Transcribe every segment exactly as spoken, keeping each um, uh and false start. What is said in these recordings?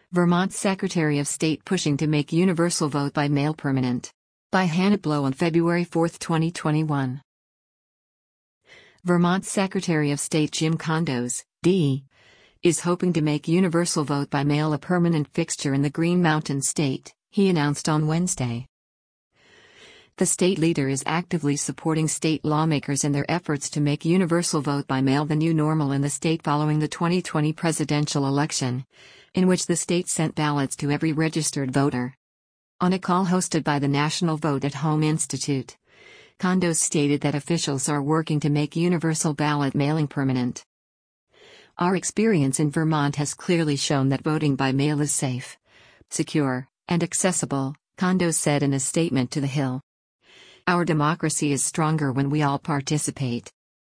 Vermont Secretary of State pushing to make universal vote by mail permanent. By Hannah Blow on February fourth, twenty twenty-one. Vermont Secretary of State Jim Kondos, D, is hoping to make universal vote by mail a permanent fixture in the Green Mountain State, he announced on Wednesday. The state leader is actively supporting state lawmakers in their efforts to make universal vote by mail the new normal in the state following the twenty twenty presidential election, in which the state sent ballots to every registered voter. On a call hosted by the National Vote at Home Institute, Kondos stated that officials are working to make universal ballot mailing permanent. Our experience in Vermont has clearly shown that voting by mail is safe, secure, and accessible, Kondos said in a statement to The Hill. Our democracy is stronger when we all participate.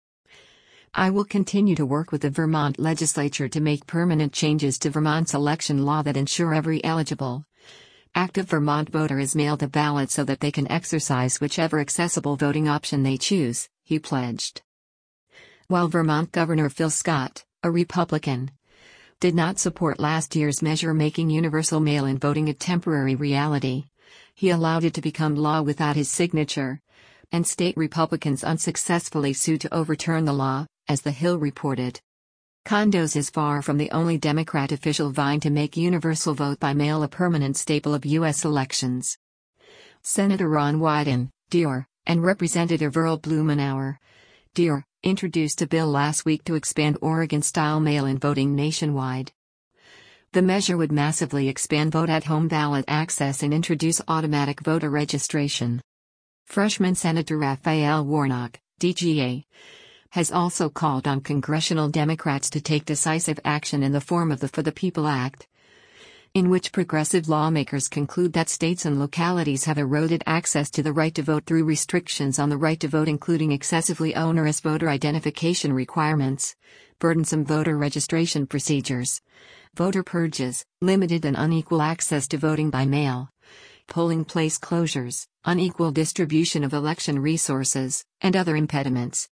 I will continue to work with the Vermont legislature to make permanent changes to Vermont's election law that ensure every eligible, active Vermont voter is mailed a ballot so that they can exercise whichever accessible voting option they choose, he pledged. While Vermont Governor Phil Scott, a Republican, did not support last year's measure making universal mail-in voting a temporary reality, he allowed it to become law without his signature, and state Republicans unsuccessfully sued to overturn the law, as The Hill reported. Kondos is far from the only Democrat official vying to make universal vote by mail a permanent staple of U S elections. Senator Ron Wyden, D R, and Representative Earl Blumenauer, D R, introduced a bill last week to expand Oregon-style mail-in voting nationwide. The measure would massively expand vote-at-home ballot access and introduce automatic voter registration. Freshman Senator Raphael Warnock, D G A, has also called on congressional Democrats to take decisive action in the form of the For the People Act, in which progressive lawmakers conclude that states and localities have eroded access to the right to vote through restrictions on the right to vote, including excessively onerous voter identification requirements, burdensome voter registration procedures, voter purges, limited and unequal access to voting by mail, polling place closures, unequal distribution of election resources, and other impediments.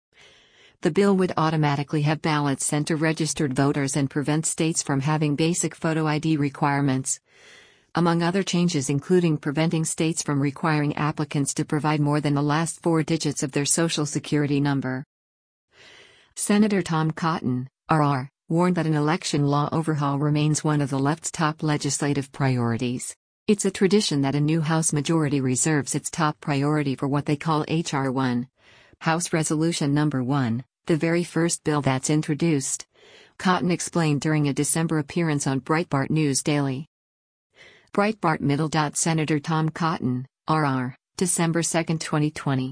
The bill would automatically have ballots sent to registered voters and prevent states from having basic photo I D requirements, among other changes including preventing states from requiring applicants to provide more than the last four digits of their Social Security number. Senator Tom Cotton, R R, warned that an election law overhaul remains one of the left's top legislative priorities. It's a tradition that a new House majority reserves its top priority for what they call H R one, House Resolution Number one, the very first bill that's introduced, Cotton explained during a December appearance on Breitbart News Daily. Breitbart Middle. Senator Tom Cotton, R R, December second, twenty twenty.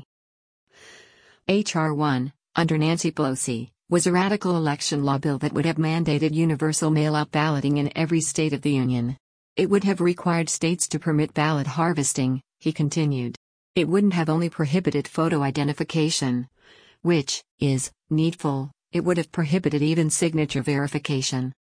H R one, under Nancy Pelosi, was a radical election law bill that would have mandated universal mail-out balloting in every state of the Union. It would have required states to permit ballot harvesting, he continued. It wouldn't have only prohibited photo identification, which is needful, it would have prohibited even signature verification.